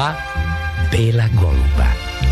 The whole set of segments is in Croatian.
Dva bela goluba.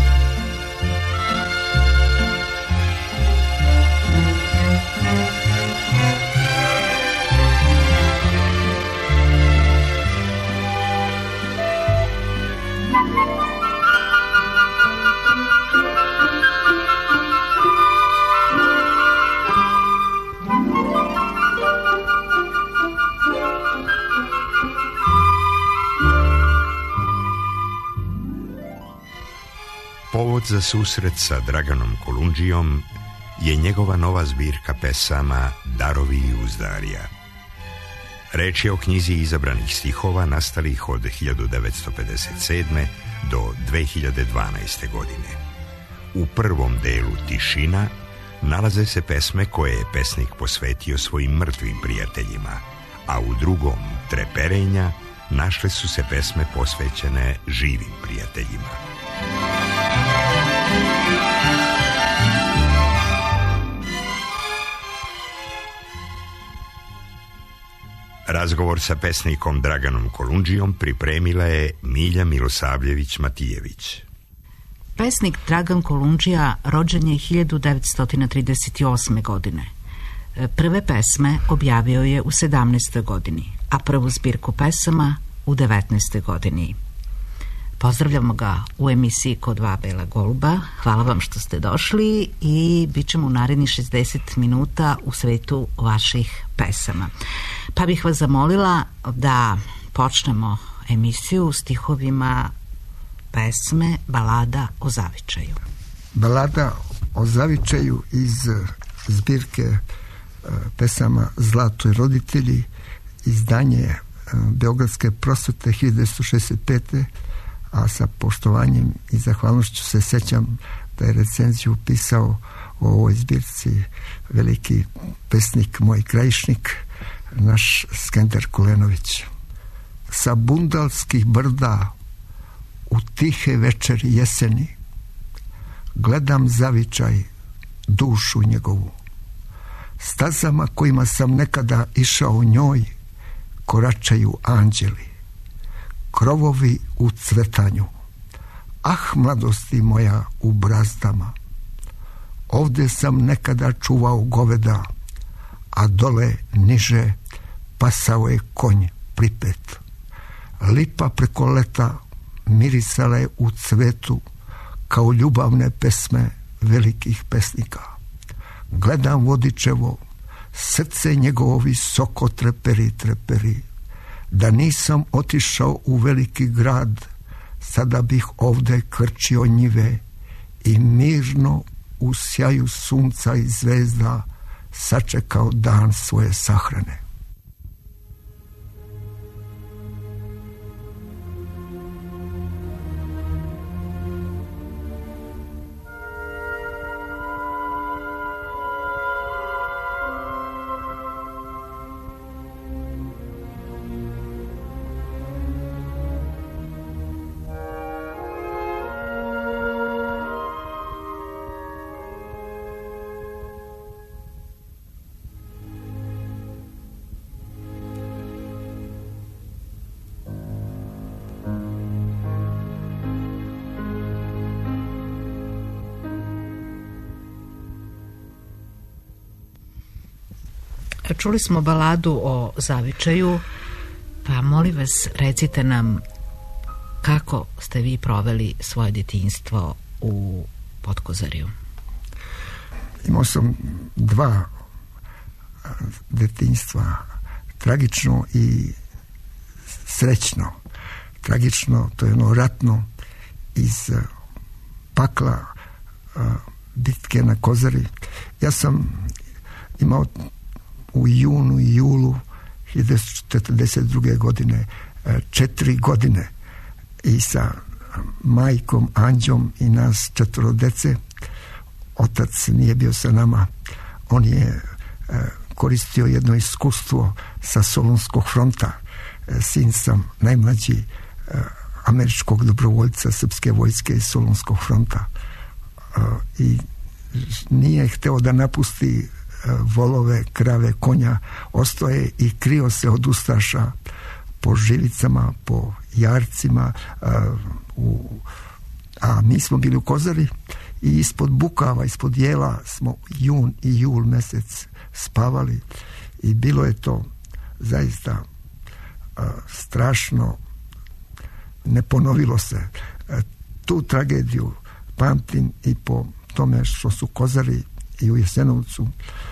Povod za susret sa Draganom Kolundžijom je njegova nova zbirka pesama Darovi i uzdarja. Reč je o knjizi izabranih stihova nastalih od 1957. do 2012. godine. U prvom delu Tišina nalaze se pesme koje je pesnik posvetio svojim mrtvim prijateljima, a u drugom Treperenja našle su se pesme posvećene živim prijateljima. Razgovor sa pesnikom Draganom Kolundžijom pripremila je Milja Milosavljević-Matijević. Pesnik Dragan Kolundžija rođen je 1938. godine. Prve pesme objavio je u 17. godini, a prvu zbirku pesama u 19. godini. Pozdravljamo ga u emisiji Ko dva bela goluba. Hvala vam što ste došli i bit ćemo u narednih 60 minuta u svetu vaših pesama. Pa bih vas zamolila da počnemo emisiju stihovima pesme Balada o zavičaju. Balada o zavičaju iz zbirke pesama Zlatoj roditelji, izdanje Beogradske prosvete 1965. A sa poštovanjem i zahvalnošću se sećam da je recenziju pisao u ovoj zbirci veliki pesnik, moj krajišnik, naš Skender Kulenović. Sa bundalskih brda u tihe večeri jeseni gledam zavičaj, dušu njegovu. Stazama kojima sam nekada išao u njoj koračaju anđeli, krovovi u cvetanju. Ah, mladosti moja u brazdama, ovde sam nekada čuvao goveda, a dole niže pasao je konj pripet. Lipa preko leta mirisala je u cvetu kao ljubavne pesme velikih pesnika. Gledam vodičevo, srce njegovo visoko treperi, treperi. Da nisam otišao u veliki grad, sada bih ovde krčio njive i mirno u sjaju sunca i zvezda sačekao dan svoje sahrane. Čuli smo baladu o zavičaju, pa molim vas recite nam kako ste vi proveli svoje djetinjstvo u Potkozarju. Imao sam dva djetinjstva, tragično i srećno. Tragično, to je ono ratno iz pakla bitke na Kozari. Ja sam imao u junu i julu 1942. godine 4 godine i sa majkom Anđom i nas 4 dece. Otac nije bio sa nama. On je koristio jedno iskustvo sa Solunskog fronta. Sin sam najmlađi američkog dobrovoljca srpske vojske iz Solunskog fronta. I nije hteo da napusti volove, krave, konja, ostoje i krio se od ustaša po živicama, po jarcima, a mi smo bili u Kozari i ispod bukava, ispod jela smo jun i jul mjesec spavali i bilo je to zaista strašno. Ne ponovilo se. Tu tragediju pamtim i po tome što su Kozari i u Jasenovcu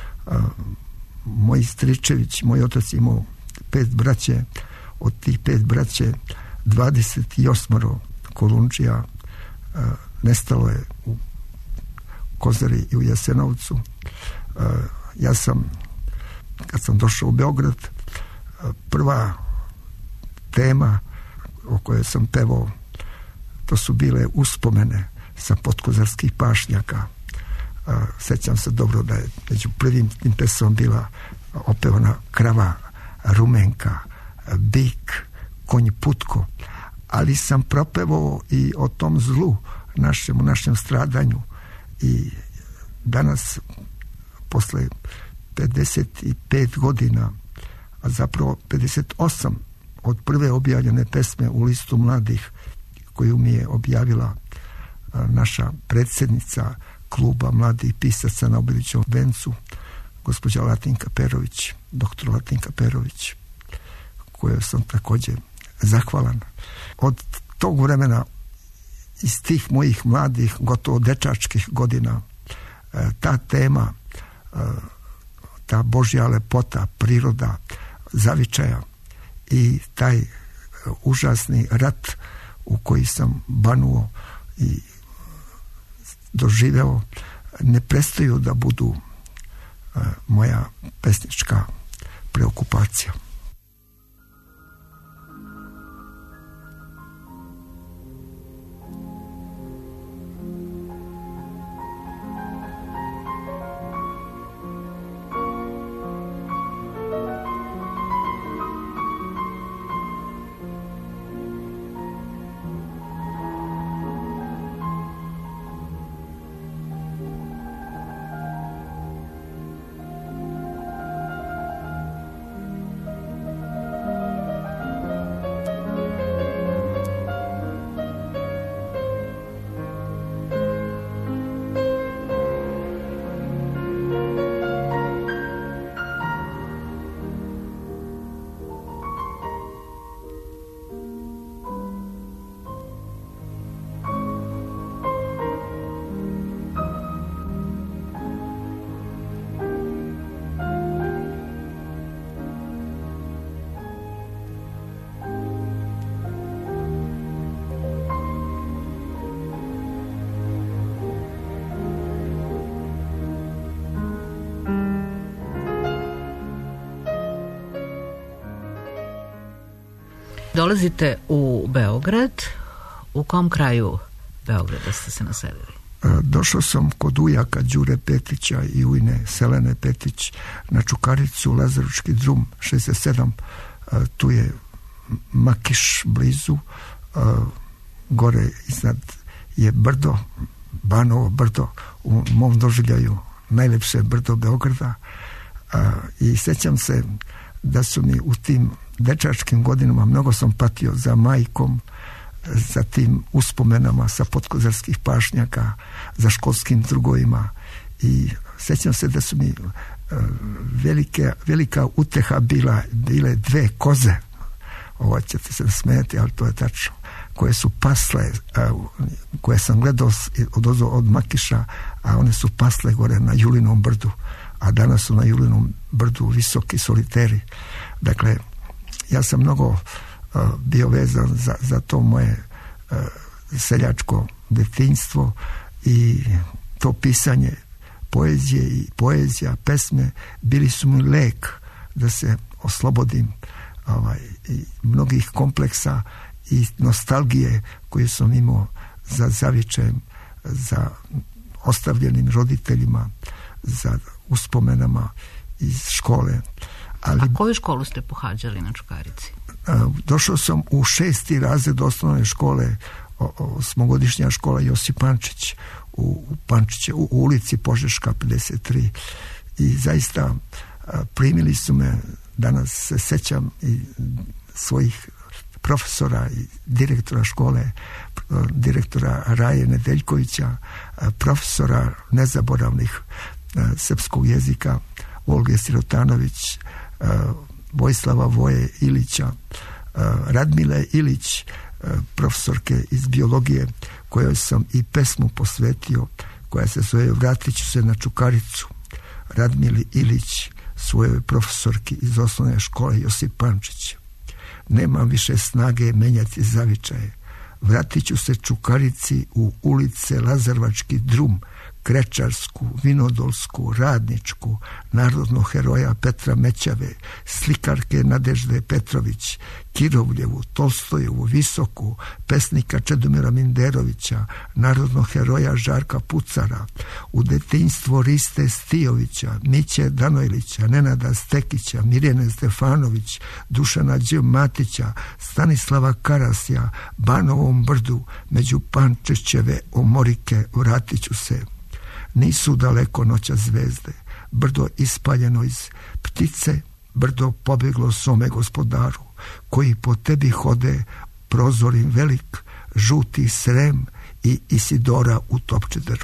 moji stričević, moj otac imao 5 braće, od tih 5 braće 28 Kolundžija nestalo je u Kozari i u Jasenovcu. Ja sam, kad sam došao u Beograd, prva tema o kojoj sam pevao, to su bile uspomene sa podkozarskih pašnjaka. Sećam se dobro da je među prvim tim pesmama bila opevana krava Rumenka, bik, konj Putko, ali sam propevao i o tom zlu u našem stradanju. I danas, posle 55 godina, a zapravo 58 od prve objavljene pesme u listu mladih koju mi je objavila naša predsjednica kluba mladih pisaca na Obilićevom vencu, gospođa Latinka Perović, doktor Latinka Perović, kojoj sam također zahvalan. Od tog vremena, iz tih mojih mladih, gotovo dečačkih godina, ta tema, ta Božja lepota, priroda, zavičaja i taj užasni rat u koji sam banuo i doživeo, ne prestaju da budu moja pesnička preokupacija. Dolazite u Beograd. U kom kraju Beograda ste se naselili? Došao sam kod ujaka Đure Petića i ujne Selene Petić na Čukaricu, Lazaručki drum 67. Tu je Makiš blizu, gore iznad je brdo, Banovo brdo, u mom doživljaju najlepše brdo Beograda. I sećam se da su mi u tim dečačkim godinama, mnogo sam patio za majkom, za tim uspomenama sa podkozarskih pašnjaka, za školskim drugovima, i sećam se da su mi velika uteha bile 2 koze, ovo ćete se smijeti, ali to je tačno, koje su pasle, koje sam gledao od Makiša, a one su pasle gore na Julinom brdu, a danas su na Julinom brdu visoki soliteri. Dakle, ja sam mnogo bio vezan za to moje seljačko detinjstvo i to pisanje poezije i poezija, pesme bili su mi lek da se oslobodim i mnogih kompleksa i nostalgije koju sam imao za zavičajem, za ostavljenim roditeljima, za uspomenama iz škole. Ali, a koju školu ste pohađali na Čukarici? Došao sam u 6. razred osnovne škole, osmogodišnja škola Josip Pančić u Pančiće, u ulici Požeška 53, i zaista primili su me Danas se sećam i svojih profesora i direktora škole, direktora Raje Nedeljkovića, profesora nezaboravnih srpskog jezika Olge Sirotanović, Vojislava Voje Ilića, Radmile Ilić, profesorke iz biologije, kojoj sam i pesmu posvetio, koja se zove Vratit ću se na Čukaricu. Radmili Ilić, svojoj profesorki iz osnovne škole Josip Pančić. Nemam više snage menjati zavičaje. Vratit ću se Čukarici u ulice Lazarvački drum, Krečarsku, Vinodolsku, Radničku, narodnog heroja Petra Mećave, slikarke Nadežde Petrović, Kirovljevu, Tolstojevu, Visoku, pesnika Čedomira Minderovića, narodnog heroja Žarka Pucara, u detinjstvo Riste Stijovića, Miće Danojlića, Nenada Stekića, Mirjane Stefanović, Dušana Đ. Matića, Stanislava Karasja, Banovom brdu, među Pančićeve omorike vratit ću se. Nisu daleko noća zvezde, brdo ispaljeno iz ptice, brdo pobjeglo svome gospodaru, koji po tebi hode prozorim velik, žuti Srem i Isidora u Topčederu.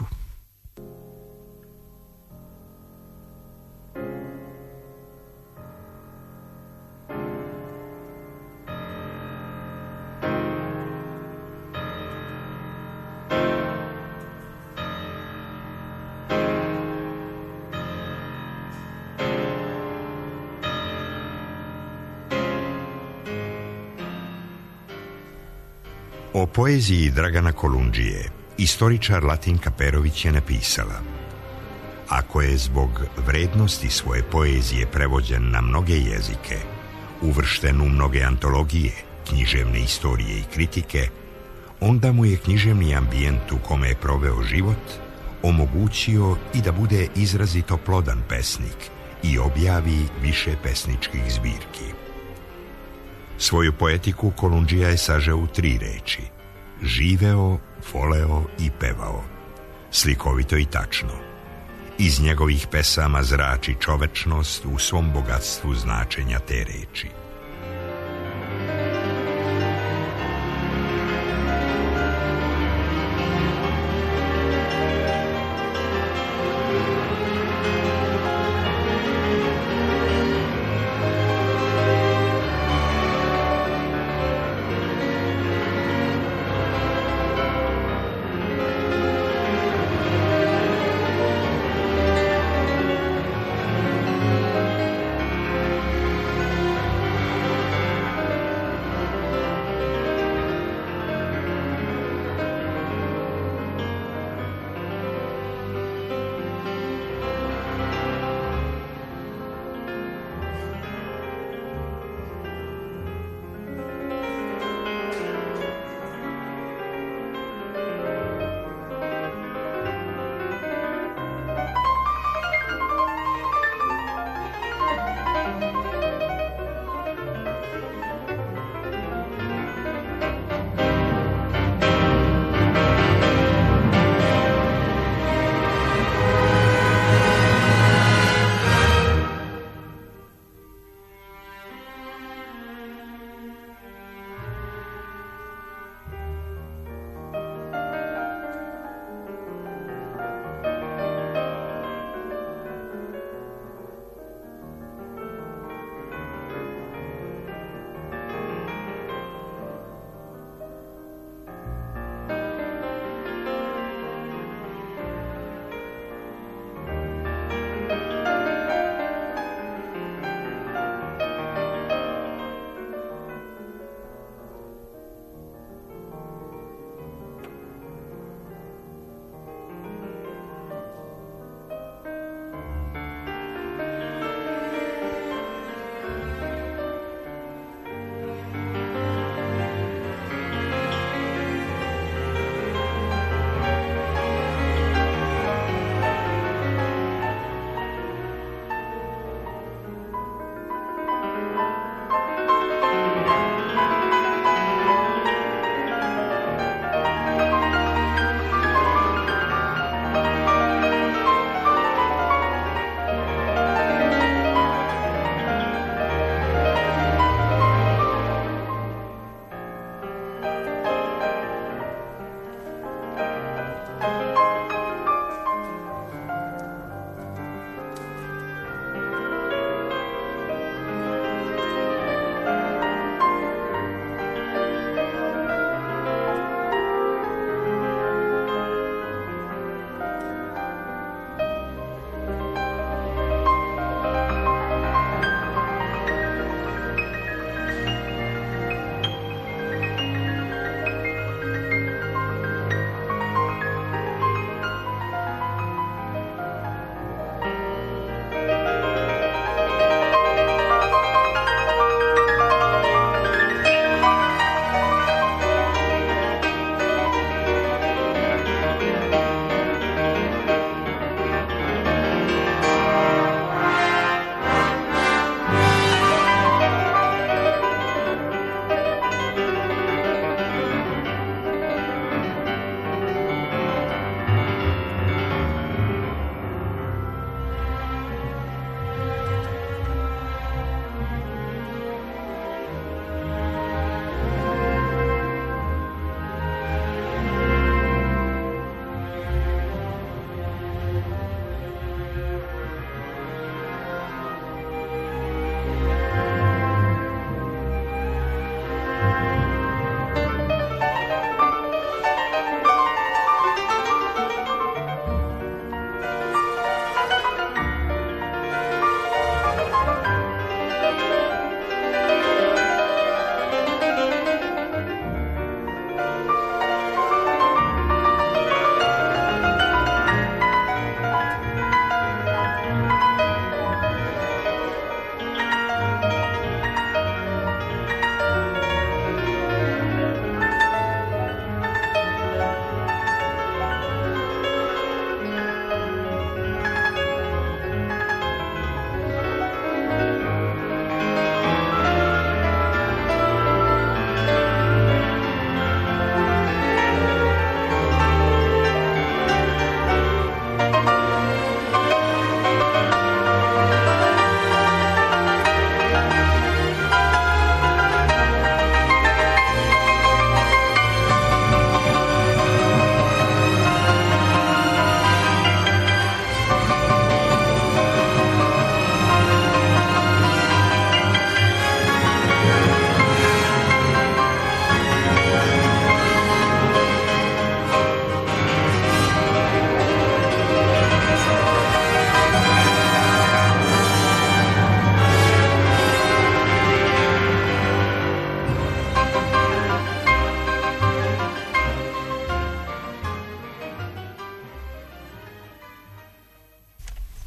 O poeziji Dragana Kolundžije istoričar Latinka Perović je napisala: ako je zbog vrednosti svoje poezije prevođen na mnoge jezike, uvršten u mnoge antologije, književne istorije i kritike, onda mu je književni ambijent u kome je proveo život omogućio i da bude izrazito plodan pesnik i objavi više pesničkih zbirki. Svoju poetiku Kolundžija je sažeo u 3 reči: živeo, voleo i pevao. Slikovito i tačno. Iz njegovih pesama zrači čovečnost u svom bogatstvu značenja te reči.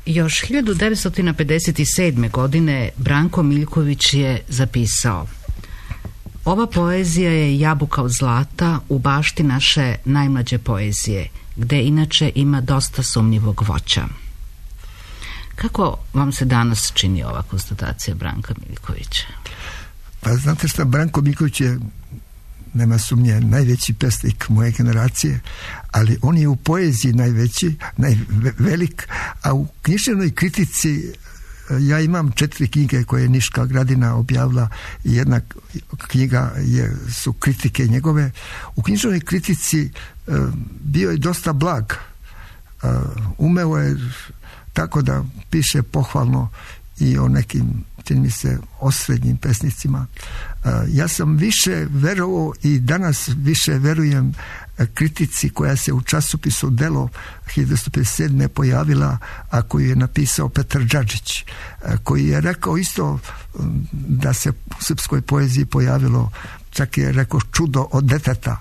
Još 1957. godine Branko Miljković je zapisao: ova poezija je jabuka od zlata u bašti naše najmlađe poezije, gde inače ima dosta sumnjivog voća. Kako vam se danas čini ova konstatacija Branka Miljkovića? Pa znate šta, Branko Miljković je, nema sumnje, najveći pesnik moje generacije, ali on je u poeziji najveći, najvelik, a u književnoj kritici ja imam 4 knjige koje je Niška Gradina objavila i jedna knjiga su kritike njegove. U književnoj kritici bio je dosta blag. Umeo je tako da piše pohvalno i o nekim, čini mi se, osrednjim pesnicima. Ja sam više verovao i danas više verujem kritici koja se u časopisu Delo 1957. pojavila, a koju je napisao Petar Džadžić, koji je rekao isto da se u srpskoj poeziji pojavilo, čak je rekao, čudo od deteta,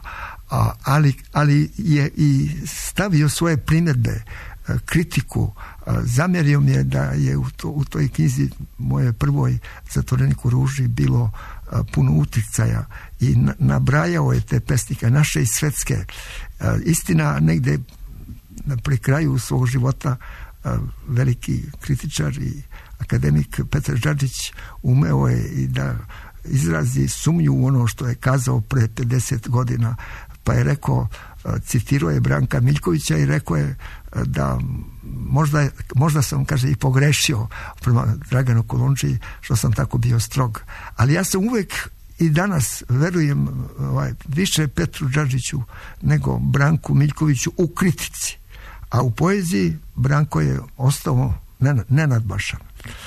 ali je i stavio svoje primjedbe, kritiku. Zamjerio mi je da je u toj knjizi moje prvoj Zatvorenik u ruži bilo puno uticaja i nabrajao je te pesnike, naše i svetske. Istina, negde pri kraju svog života veliki kritičar i akademik Petar Džadžić umeo je i da izrazi sumnju u ono što je kazao pre 50 godina, pa je rekao, citirao je Branka Miljkovića i rekao je da možda sam, kaže, i pogrešio prema Draganu Kolundžiji što sam tako bio strog. Ali ja sam uvek i danas verujem više Petru Džadžiću nego Branku Miljkoviću u kritici. A u poeziji Branko je ostao nenadbašan.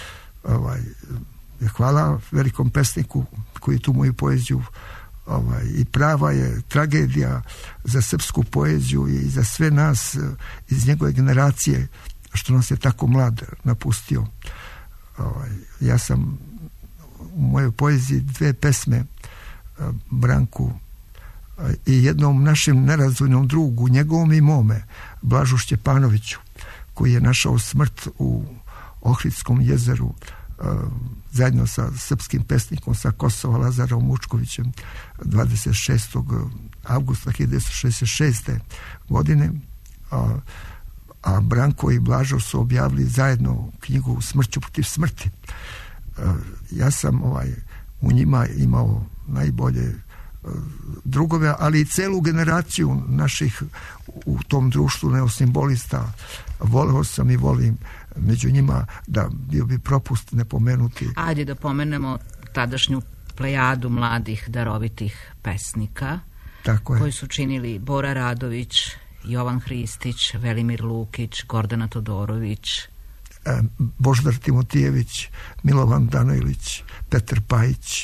Hvala velikom pesniku koji tu moju poeziju i prava je tragedija za srpsku poeziju i za sve nas iz njegove generacije što nas je tako mlad napustio. Ja sam u mojoj poeziji 2 pesme Branku i jednom našem nerazvojnom drugu, njegovom i mome, Blažu Šćepanoviću, koji je našao smrt u Ohridskom jezeru zajedno sa srpskim pesnikom sa Kosova Lazarom Mučkovićem 26. avgusta 1966. godine, a Branko i Blažo su objavili zajedno knjigu Smrću protiv smrti. Ja sam u njima imao najbolje drugove, ali i celu generaciju naših u tom društvu neosimbolista. Voleo sam i volim među njima, da bio bi propust ne pomenuti. Ajde da pomenemo tadašnju plejadu mladih darovitih pesnika, koji su činili Bora Radović, Jovan Hristić, Velimir Lukić, Gordana Todorović, Božidar Timotijević, Milovan Danojlić, Petar Pajić.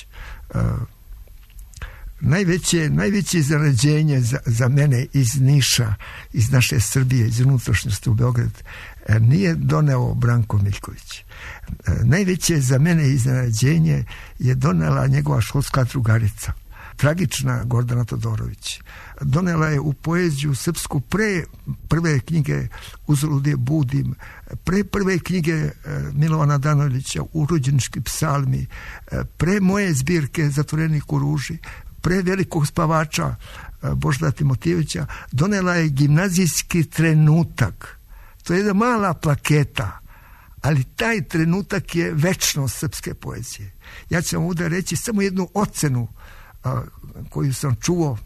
Najveće iznenađenje za mene iz Niša, iz naše Srbije, iz unutrašnjosti u Beograd, nije doneo Branko Miljković. Najveće za mene iznenađenje je donela njegova školska drugarica, tragična Gordana Todorović. Donela je u poeziju srpsku pre prve knjige Uzalud je budim, pre prve knjige Milovana Danojlića Urođenički psalmi, pre moje zbirke Zatvorenik u ruži, pre velikog spavača Božidara Timotijevića. Donela je gimnazijski trenutak. To je jedna mala plaketa, ali taj trenutak je večnost srpske poezije. Ja ću vam ovdje reći samo jednu ocenu koju sam čuo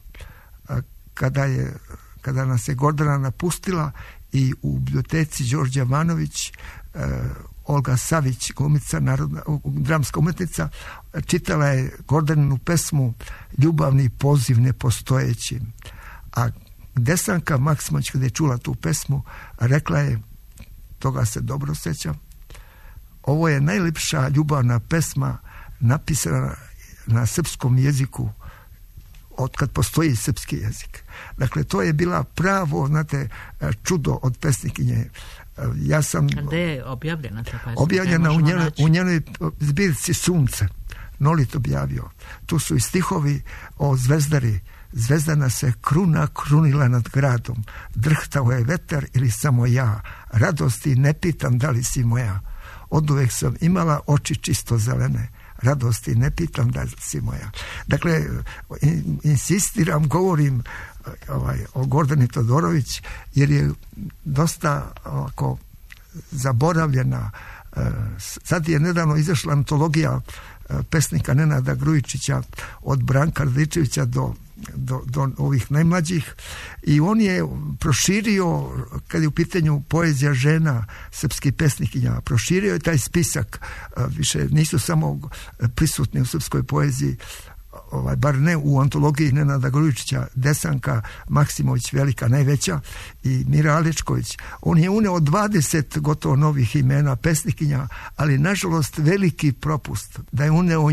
kada nas je Gordana napustila i u biblioteci Đorđe Jovanović Olga Savić, glumica, dramska umetnica, čitala je Gordaninu pesmu Ljubavni poziv nepostojeći. A Desanka Maksimović, kada je čula tu pesmu, rekla je, toga se dobro sjećam, ovo je najlepša ljubavna pesma napisana na srpskom jeziku od kad postoji srpski jezik. Dakle, to je bila pravo, znate, čudo od pesnikinje. Ja sam... Gde je objavljena ta pesma? Objavljena u njenoj zbirci Sunce. Nolit objavio. Tu su i stihovi o Zvezdari Zvezdana se kruna krunila nad gradom, drhtao je vetar ili samo ja, radosti ne pitam da li si moja. Oduvek sam imala oči čisto zelene, radosti ne pitam da li si moja. Dakle, insistiram, govorim o Gordani Todorović, jer je dosta ovako zaboravljena. Sad je nedavno izašla antologija pesnika Nenada Grujičića od Branka Radičevića do ovih najmlađih, i on je proširio, kad je u pitanju poezija žena srpskih pesnikinja, proširio je taj spisak. Više nisu samo prisutni u srpskoj poeziji, bar ne u antologiji Nenada Grujičića, Desanka Maksimović, velika, najveća, i Mira Aličković. On je uneo 20 gotovo novih imena pesnikinja, ali nažalost veliki propust da je uneo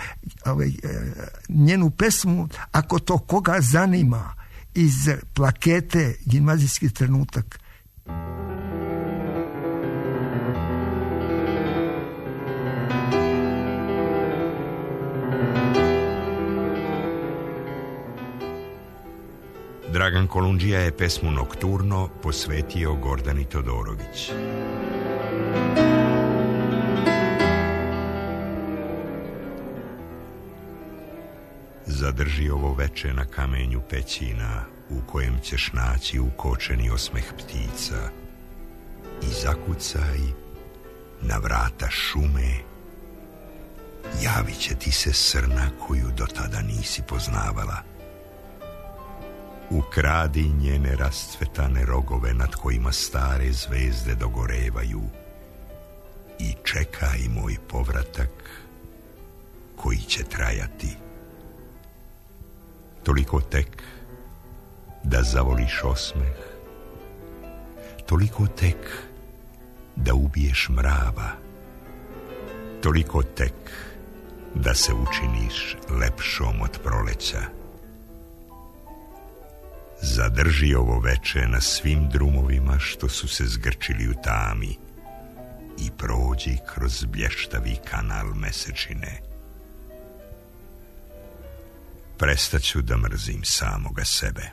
njenu pesmu, ako to koga zanima, iz plakete Gimnazijski trenutak. Dragan Kolundžija je pesmu Nokturno posvetio Gordani Todorović. Zadrži ovo veče na kamenju pećina, u kojem ćeš naći ukočeni osmeh ptica, i zakucaj na vrata šume, javit će ti se srna koju do tada nisi poznavala. Ukradi njene rascvetane rogove nad kojima stare zvezde dogorevaju i čekaj moj povratak koji će trajati. Toliko tek da zavoliš osmeh, toliko tek da ubiješ mrava, toliko tek da se učiniš lepšom od proleća. Zadrži ovo veče na svim drumovima što su se zgrčili u tami i prođi kroz blještavi kanal mesečine. Prestaću da mrzim samoga sebe.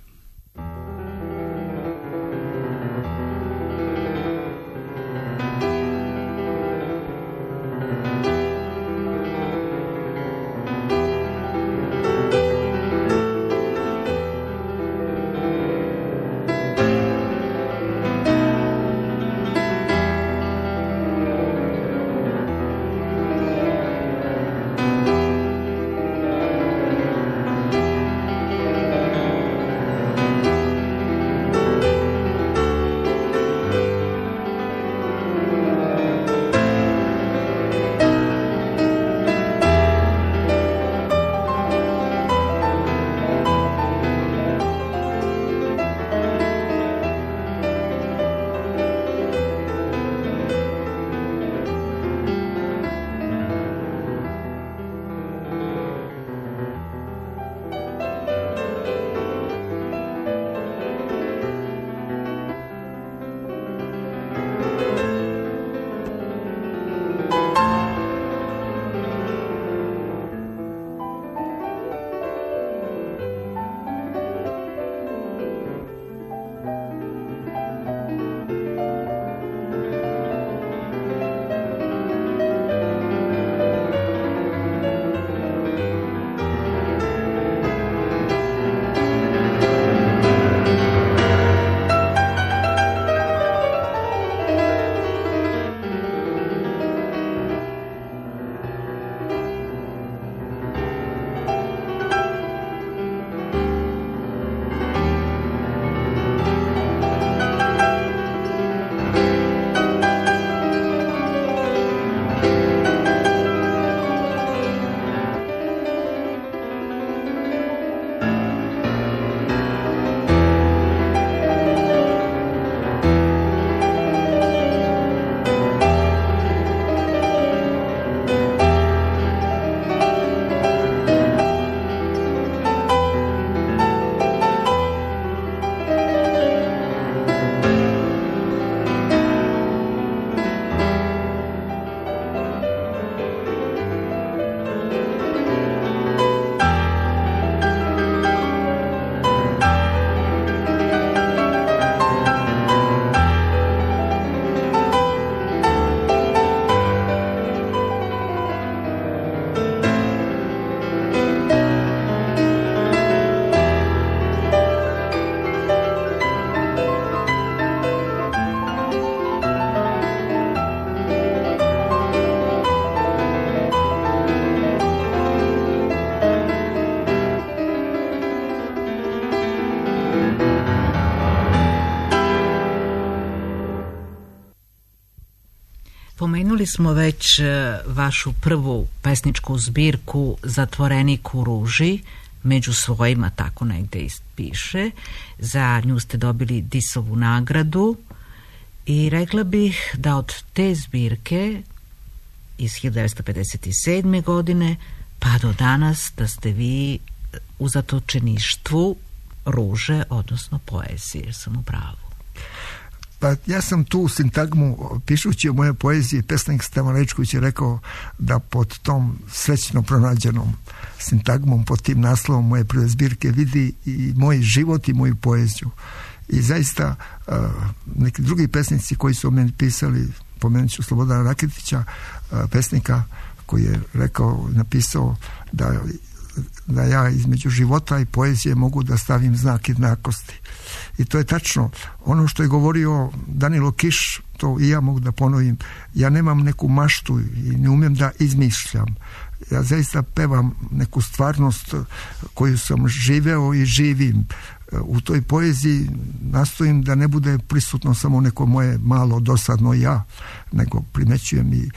Pomenuli smo već vašu prvu pesničku zbirku Zatvorenik u ruži, među svojima, tako negde piše. Za nju ste dobili Disovu nagradu i rekla bih da od te zbirke iz 1957. godine pa do danas da ste vi u zatočeništvu ruže, odnosno poezije, jer sam u pravu. Pa ja sam tu sintagmu, pišući o moje poeziji, pesnik Stevan Rečković je rekao da pod tom srećno pronađenom sintagmom, pod tim naslovom moje prve zbirke vidi i moj život i moju poeziju. I zaista neki drugi pesnici koji su o meni pisali, pomenut ću Slobodana Raketića, pesnika koji je napisao da ja između života i poezije mogu da stavim znak jednakosti. I to je tačno. Ono što je govorio Danilo Kiš, to i ja mogu da ponovim. Ja nemam neku maštu i ne umem da izmišljam. Ja zaista pevam neku stvarnost koju sam živeo i živim. U toj poeziji nastojim da ne bude prisutno samo neko moje malo dosadno ja, nego primećujem i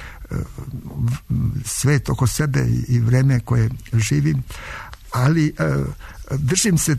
svet oko sebe i vreme koje živim, ali držim se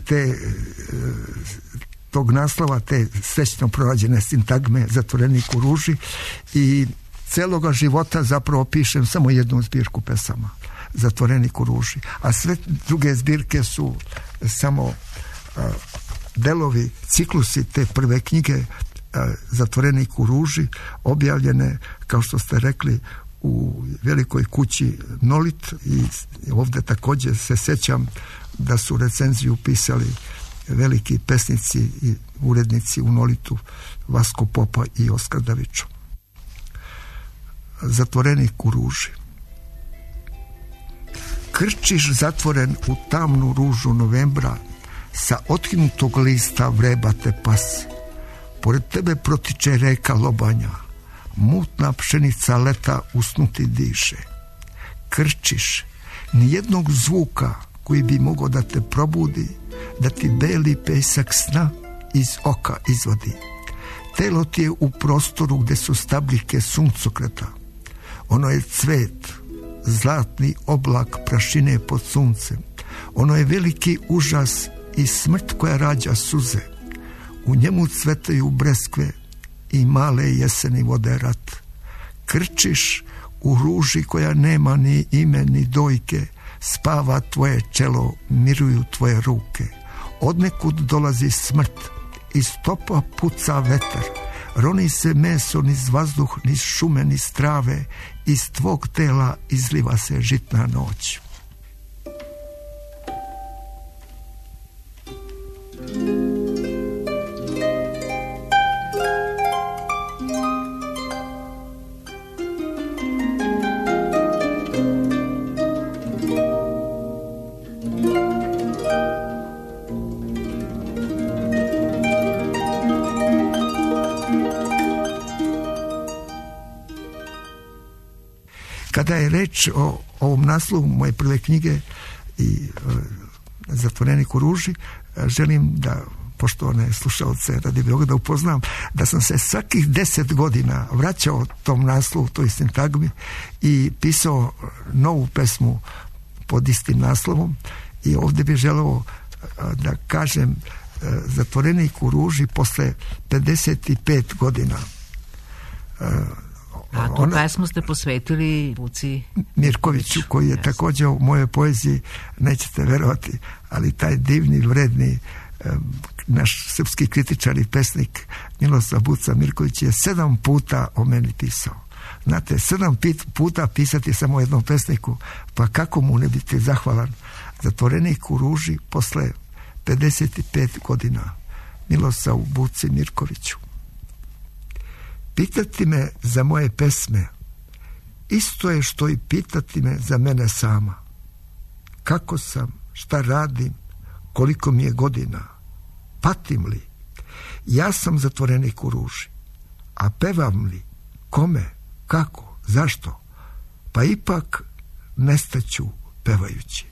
tog naslova, te srećno pronađene sintagme Zatvorenik u ruži i celoga života zapravo pišem samo jednu zbirku pesama, Zatvorenik u ruži, a sve druge zbirke su samo delovi, ciklusi te prve knjige Zatvorenik u ruži, objavljene, kao što ste rekli, u velikoj kući Nolit, i ovdje također se sećam da su recenziju pisali veliki pesnici i urednici u Nolitu, Vasko Popa i Oskar Davičo. Zatvorenik u ruži. Krčiš zatvoren u tamnu ružu novembra, sa otkinutog lista vreba te pas. Pored tebe protiče reka lobanja, mutna pšenica leta usnuti diše. Krčiš, nijednog zvuka koji bi mogao da te probudi, da ti beli pesak sna iz oka izvadi. Telo ti je u prostoru gde su stabljike suncokreta. Ono je cvet, zlatni oblak prašine pod suncem. Ono je veliki užas i smrt koja rađa suze. U njemu cvetaju breskve i male jeseni vode rat. Krčiš u ruži koja nema ni ime ni dojke, spava tvoje čelo, miruju tvoje ruke. Odnekud dolazi smrt, iz topa puca vetar, roni se meso niz vazduh, niz šume, niz trave, iz tvog tela izliva se žitna noć. Kada je reč o ovom naslovu moje prve knjige i Zatvorenik u ruži, želim da poštovane slušalce radi Beograda da upoznam da sam se svakih 10 godina vraćao tom naslovu, toj sintagmi i pisao novu pesmu pod istim naslovom. I ovdje bih želeo da kažem Zatvorenik u ruži posle 55 godina. A tu pesmu ste posvetili Vuci Mirkoviću, koji je također u mojoj poeziji, nećete verovati, ali taj divni, vredni naš srpski kritičar i pesnik Milosav Vuca Mirković je 7 puta o meni pisao. Znate, 7 puta pisati samo jednom pesniku, pa kako mu ne biti zahvalan. Zatvorenik u ruži posle 55 godina, Milosav Vuci Mirkoviću. Pitati me za moje pesme isto je što i pitati me za mene sama. Kako sam, šta radim, koliko mi je godina, patim li? Ja sam zatvorenik u ruži. A pevam li? Kome? Kako? Zašto? Pa ipak nestaću pevajući.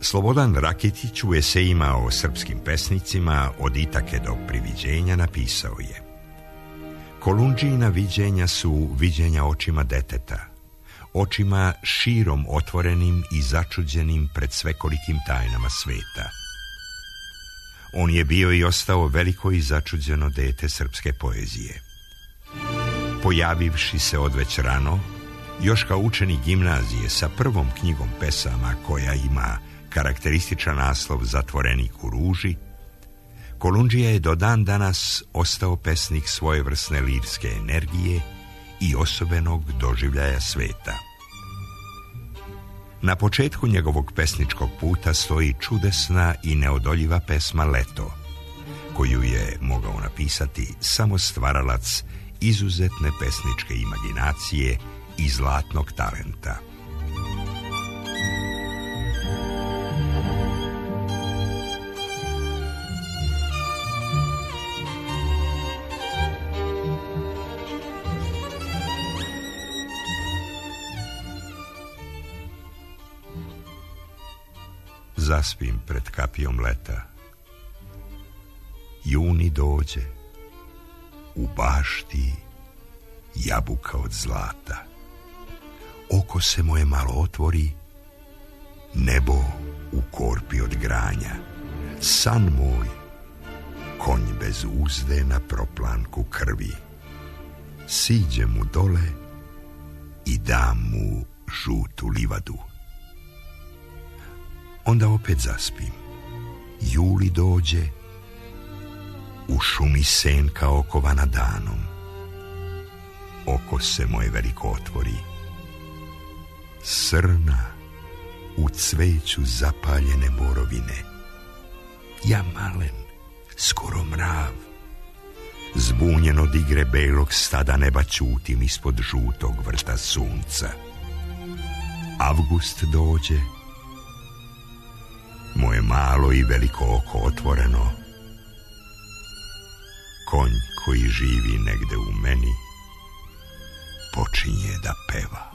Slobodan Rakitić u esejima o srpskim pesnicima Od Itake do priviđenja napisao je: Kolundžijina viđenja su viđenja očima deteta, očima širom otvorenim i začuđenim pred svekolikim tajnama sveta. On je bio i ostao veliko i začuđeno dete srpske poezije. Pojavivši se odveć rano, još kao učenik gimnazije sa prvom knjigom pesama koja ima karakterističan naslov Zatvorenik u ruži, Kolundžija je do dan danas ostao pesnik svojevrsne lirske energije i osobenog doživljaja sveta. Na početku njegovog pesničkog puta stoji čudesna i neodoljiva pesma Leto, koju je mogao napisati samo stvaralac izuzetne pesničke imaginacije i zlatnog talenta. Zaspim pred kapijom leta. Juni dođe, u bašti jabuka od zlata. Oko se moje malo otvori, nebo u korpi od granja. San moj, konj bez uzde na proplanku krvi. Siđem mu dole i dam mu žutu livadu. Onda opet zaspim. Juli dođe, u šumi senka okovana danom. Oko se moje veliko otvori. Srna u cveću zapaljene borovine. Ja malen, skoro mrav. Zbunjen od igre belog stada neba ćutim ispod žutog vrta sunca. Avgust dođe, moje malo i veliko oko otvoreno. Konj koji živi negde u meni počinje da peva.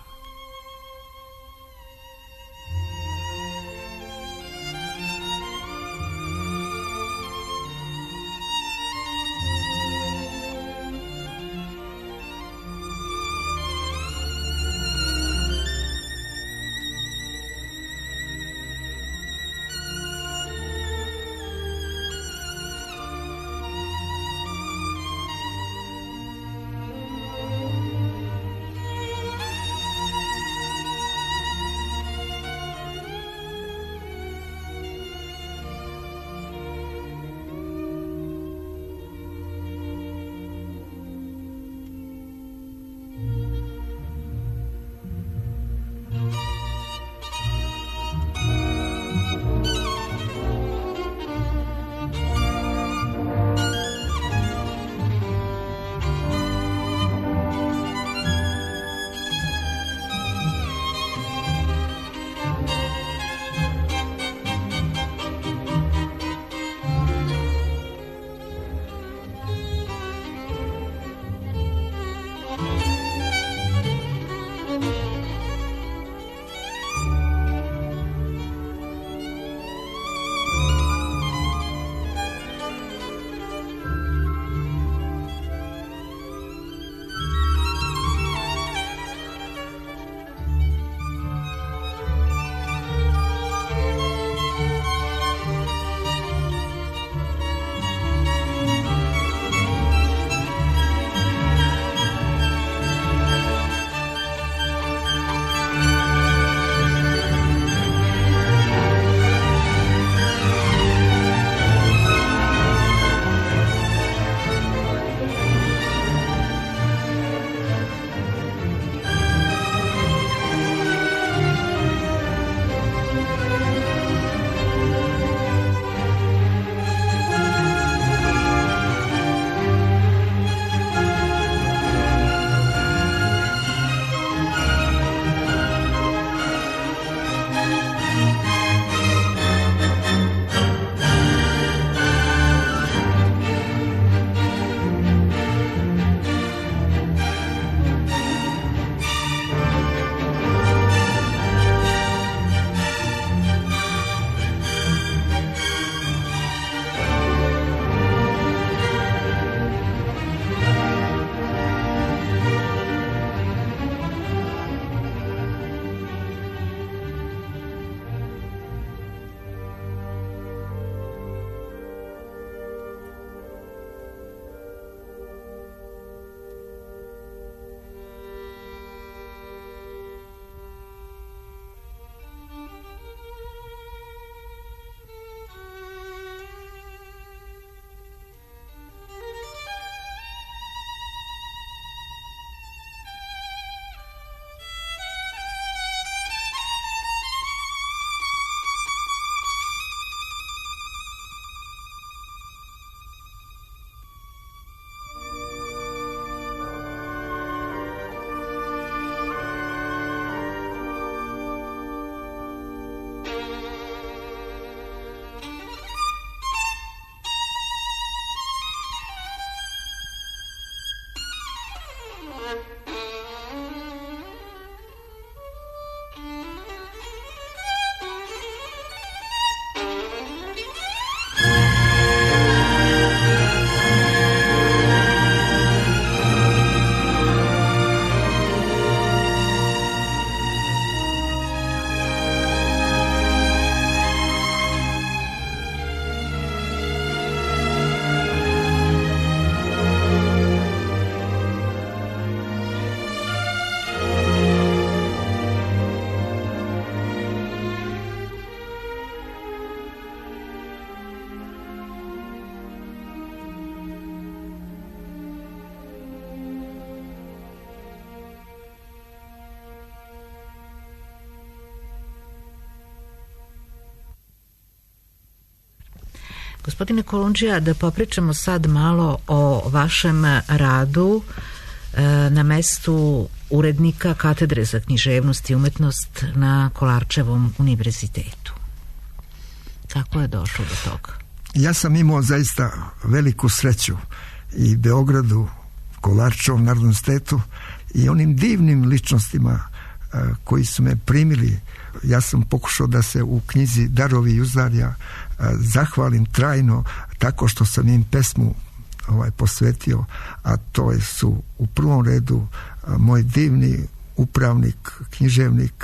Gospodine Kolundžija, da popričamo sad malo o vašem radu na mestu urednika katedre za književnost i umetnost na Kolarčevom univerzitetu. Kako je došlo do toga? Ja sam imao zaista veliku sreću i Beogradu, Kolarčevom narodnom univerzitetu i onim divnim ličnostima koji su me primili. Ja sam pokušao da se u knjizi Darovi i uzdarja zahvalim trajno tako što sam im pesmu posvetio, a to su u prvom redu moj divni upravnik, književnik,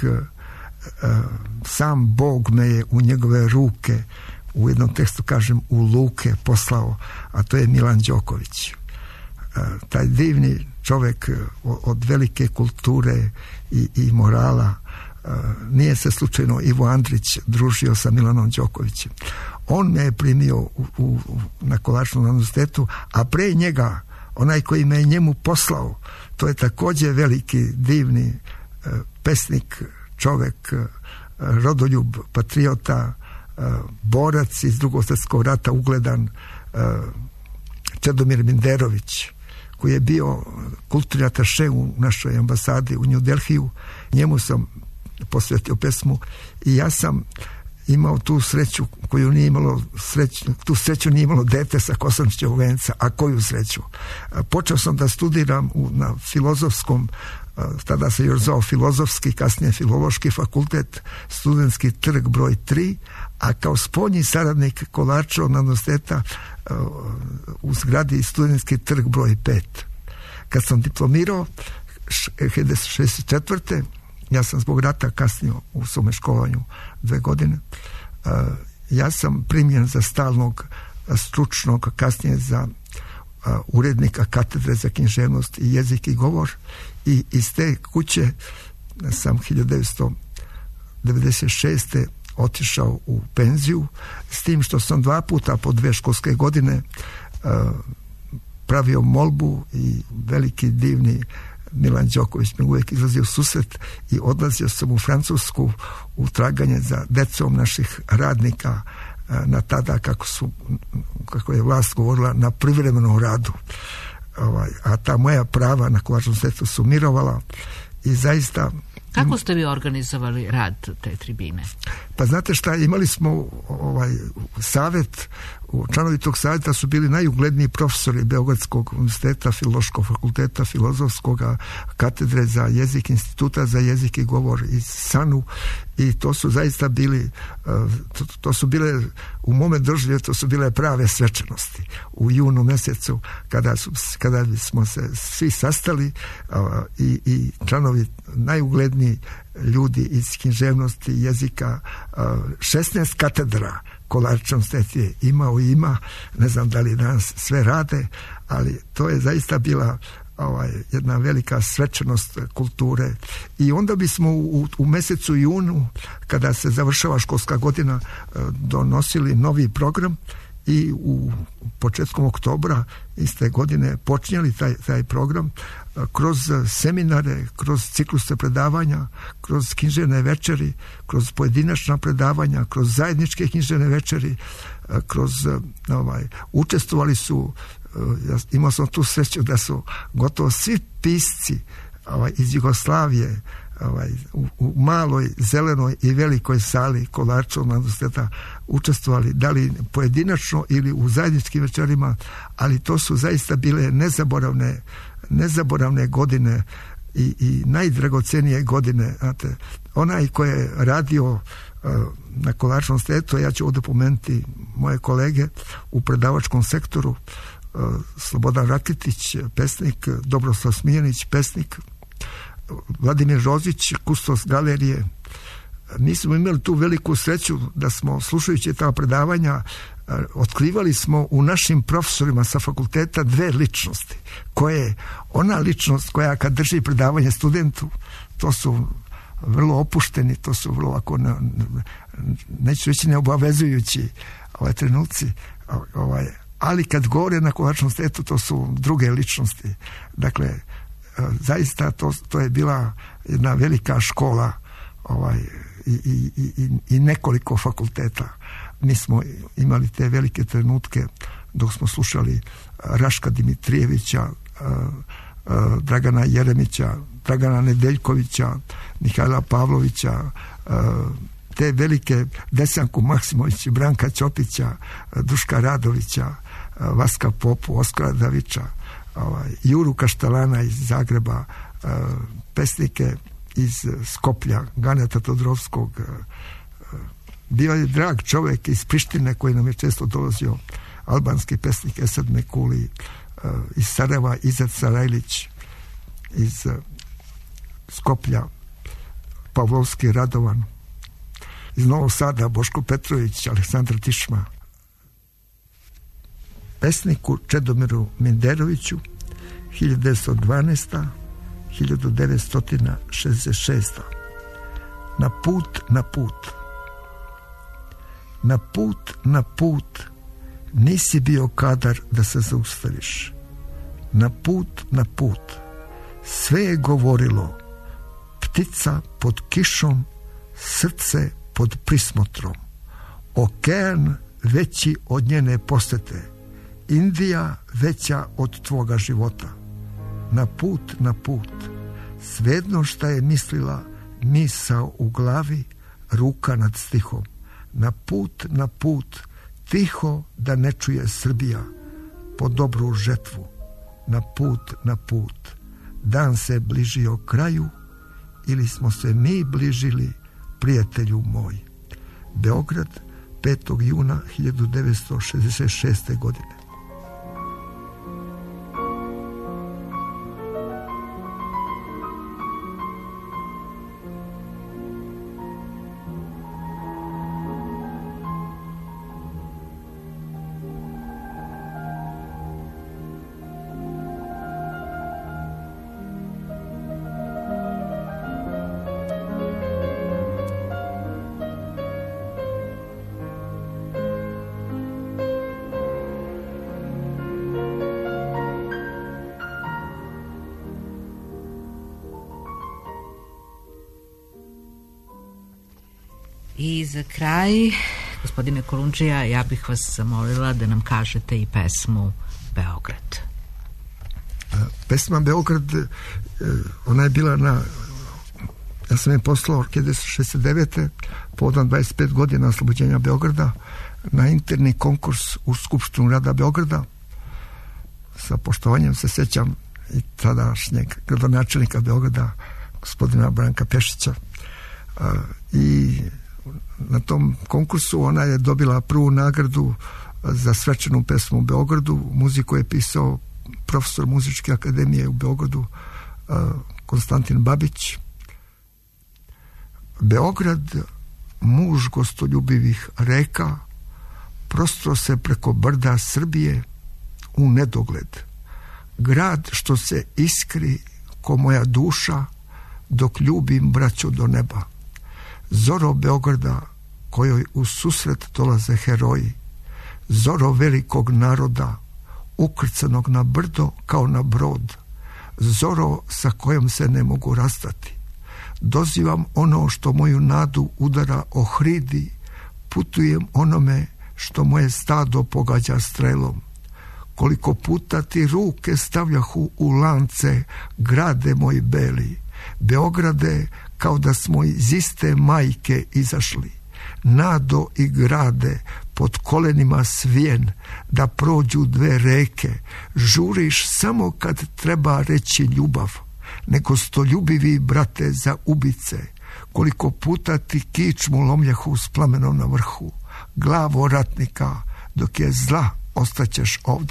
sam Bog me je u njegove ruke, u jednom tekstu kažem u luke poslao, a to je Milan Đoković. Taj divni čovjek od velike kulture i morala. Nije se slučajno Ivo Andrić družio sa Milanom Đokovićem. On me je primio na Kolarčevom univerzitetu, a pre njega onaj koji me je njemu poslao, to je također veliki, divni pesnik, čovjek, rodoljub, patriota, borac iz Drugog svjetskog rata, ugledan, Čedomir Minderović, koji je bio kulturni ataše u našoj ambasadi u New Delhiju. Njemu sam posvetio pesmu i ja sam imao tu sreću koju nije imalo tu sreću nije imalo dete sa Kosančićevog venca, a koju sreću. Počeo sam da studiram na filozofskom, tada se još zvao filozofski, kasnije filološki fakultet, Studentski trg broj 3, a kao spoljni saradnik Kolarčevog univerziteta u zgradi Studentski trg broj 5. Kad sam diplomirao 1964. ja sam zbog rata kasnio u svome školovanju 2 godine. Ja sam primljen za stalnog stručnog, kasnije za urednika katedre za književnost i jezik i govor, i iz te kuće sam 1996. otišao u penziju, s tim što sam 2 puta po 2 školske godine pravio molbu i veliki divni Milan Đoković mi uvijek izlazio u susret i odlazio sam u Francusku u traganje za decom naših radnika na tada, kako je vlast govorila, na privremenom radu. A ta moja prava na Kolarčevom univerzitetu su mirovala i zaista... Kako ste vi organizovali rad te tribine? Pa znate šta, imali smo savjet, članovi tog savjeta su bili najugledniji profesori Beogradskog univerziteta, Filološkog fakulteta, Filozofskog, katedre za jezik, Instituta za jezik i govor iz SANU, i to su zaista bili, to su bile u mome doživlju, to su bile prave svečanosti u junu mjesecu kada smo se svi sastali i članovi najugledniji ljudi iz književnosti, jezika, 16 katedra Kolarčev univerzitet je imao i ima, ne znam da li danas sve rade, ali to je zaista bila jedna velika svečanost kulture. I onda bismo u mjesecu junu, kada se završava školska godina, donosili novi program i u početkom oktobra iste godine počinjali taj program kroz seminare, kroz cikluse predavanja, kroz književne večeri, kroz pojedinačna predavanja, kroz zajedničke književne večeri, kroz učestvovali su, imao sam tu sreću da su gotovo svi pisci iz Jugoslavije u maloj, zelenoj i velikoj sali Kolarčevog univerziteta učestvovali, da li pojedinačno ili u zajedničkim večerima, ali to su zaista bile nezaboravne godine i najdragocenije godine. Znate, onaj ko je radio na Kolarčevom univerzitetu, ja ću ovdje pomenuti moje kolege u predavačkom sektoru, Slobodan Rakitić, pesnik, Dobroslav Smijenić, pesnik, Vladimir Rozić, kustos galerije. Mi smo imali tu veliku sreću da smo, slušajući ta predavanja, otkrivali smo u našim profesorima sa fakulteta 2 ličnosti, koje ona ličnost koja kad drži predavanje studentu, to su vrlo opušteni, to su vrlo, ako neću reći neobavezujući trenuci, ali kad govore na Kolarčevom univerzitetu, to su druge ličnosti. Dakle, zaista to je bila jedna velika škola i nekoliko fakulteta. Mi smo imali te velike trenutke dok smo slušali Raška Dimitrijevića, Dragana Jeremića, Dragana Nedeljkovića, Mihajla Pavlovića, te velike Desanku Maksimović, Branka Ćopića, Duška Radovića, Vaska Popu, Oskara Davića, Juru Kaštalana iz Zagreba, pesnike iz Skoplja, Ganeta Todrovskog. Bio je drag čovjek iz Prištine koji nam je često dolazio, albanski pesnik Esad Mekuli, iz Sarajeva Izet Sarajlić, iz Skoplja Pavlovski Radovan, iz Novog Sada Boško Petrović, Aleksandar Tišma. Pesniku Čedomiru Minderoviću 1912. 1966. Na put, na put. Na put, na put, nisi bio kadar da se zaustaviš. Na put, na put, sve je govorilo, ptica pod kišom, srce pod prismotrom, okean veći od njene posete, Indija veća od tvoga života. Na put, svejedno šta je mislila, misao u glavi, ruka nad stihom. Na put, tiho da ne čuje Srbija, po dobru žetvu. Na put, dan se bližio kraju, ili smo se mi bližili, prijatelju moj. Beograd, 5. juna 1966. godine. I za kraj, gospodine Kolundžija, ja bih vas zamolila da nam kažete i pesmu Beograd. Pesma Beograd, ona je bila ja sam je poslao 1969. povodom 25 godina oslobođenja Beograda na interni konkurs u Skupštinu grada Beograda. Sa poštovanjem se sjećam i tadašnjeg gradonačelnika Beograda, gospodina Branka Pešića. I na tom konkursu ona je dobila prvu nagradu za svečanu pesmu u Beogradu. Muziku je pisao profesor Muzičke akademije u Beogradu Konstantin Babić. Beograd, muž gostoljubivih reka, prostro se preko brda Srbije u nedogled. Grad što se iskri ko moja duša, dok ljubim braću do neba. Zoro Beograda, kojoj u susret dolaze heroji, zoro velikog naroda, ukrcanog na brdo kao na brod, zoro sa kojom se ne mogu rastati. Dozivam ono što moju nadu udara ohridi, putujem onome što moje stado pogađa strelom. Koliko puta ti ruke stavljahu u lance, grade moj beli, Beograde, kao da smo iz iste majke izašli. Nado i grade, pod kolenima svijen, da prođu dve reke, žuriš samo kad treba reći ljubav, negostoljubivi brate za ubice, koliko puta ti kičmu lomljahu s plamenom na vrhu, glavo ratnika, dok je zla ostaćeš ovde.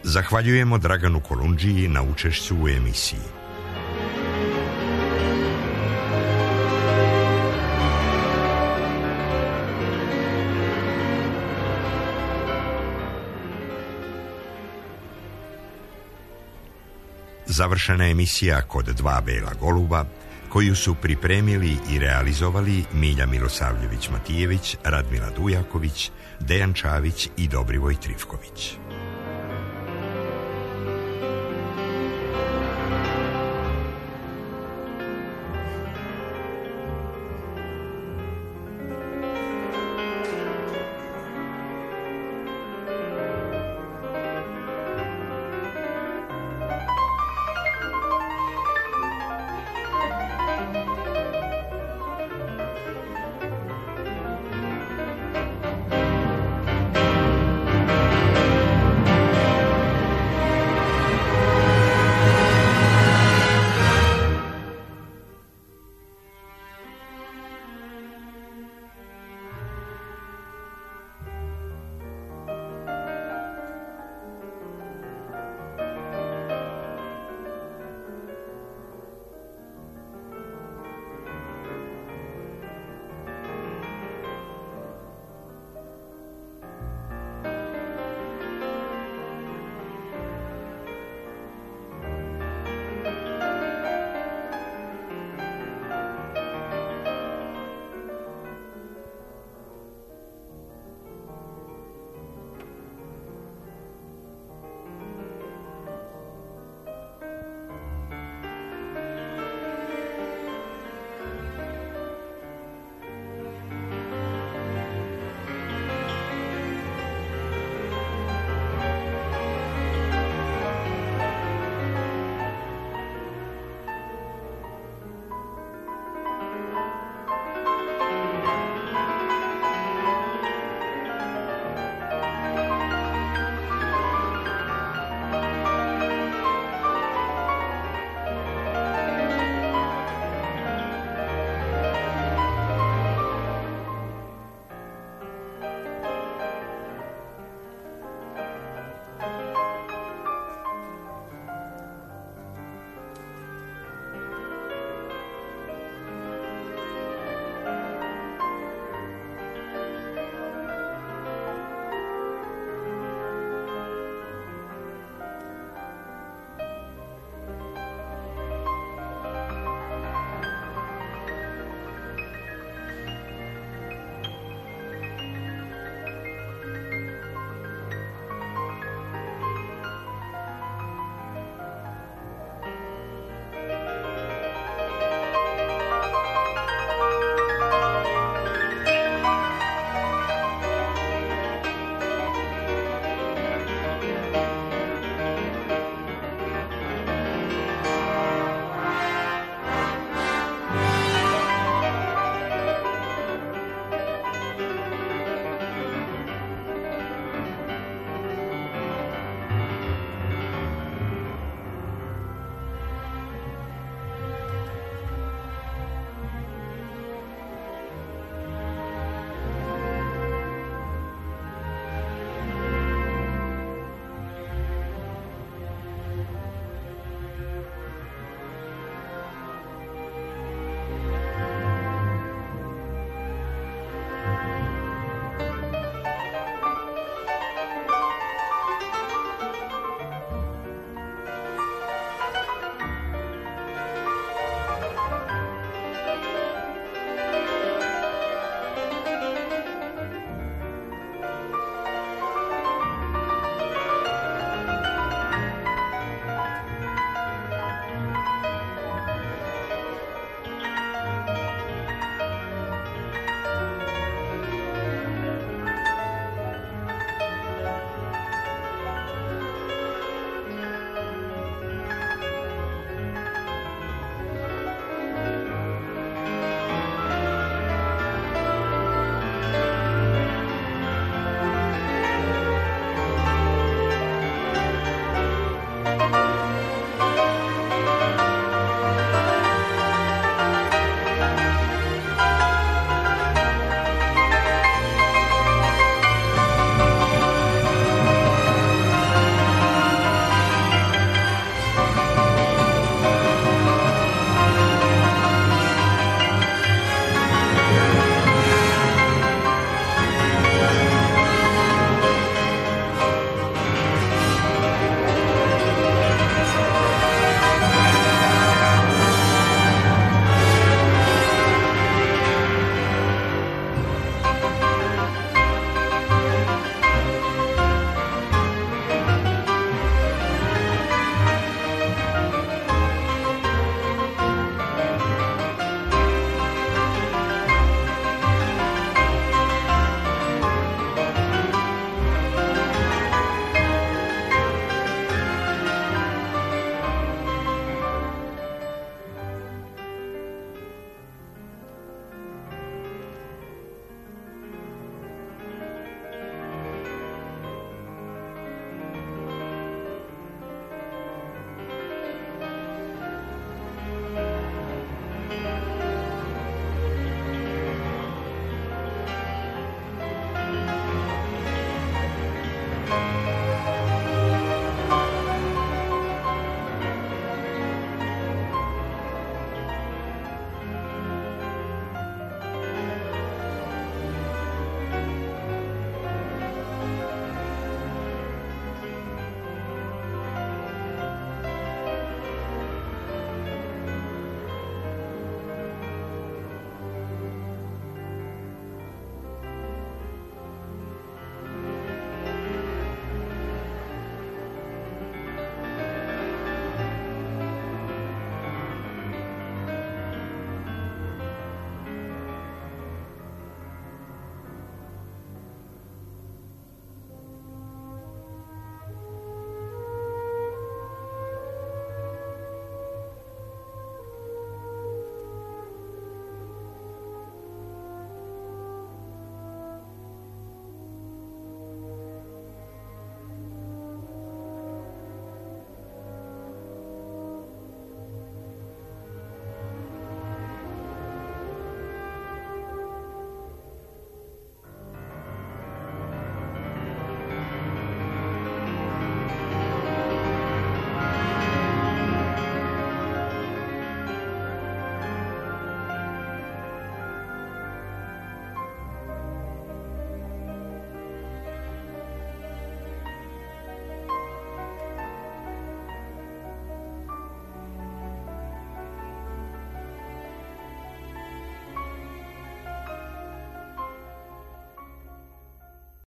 Zahvaljujemo Draganu Kolundžiji na učešću u emisiji. Završena je emisija Kod dva bela goluba, koju su pripremili i realizovali Milja Milosavljević-Matijević, Radmila Dujaković, Dejan Čavić i Dobrivoj Trifković.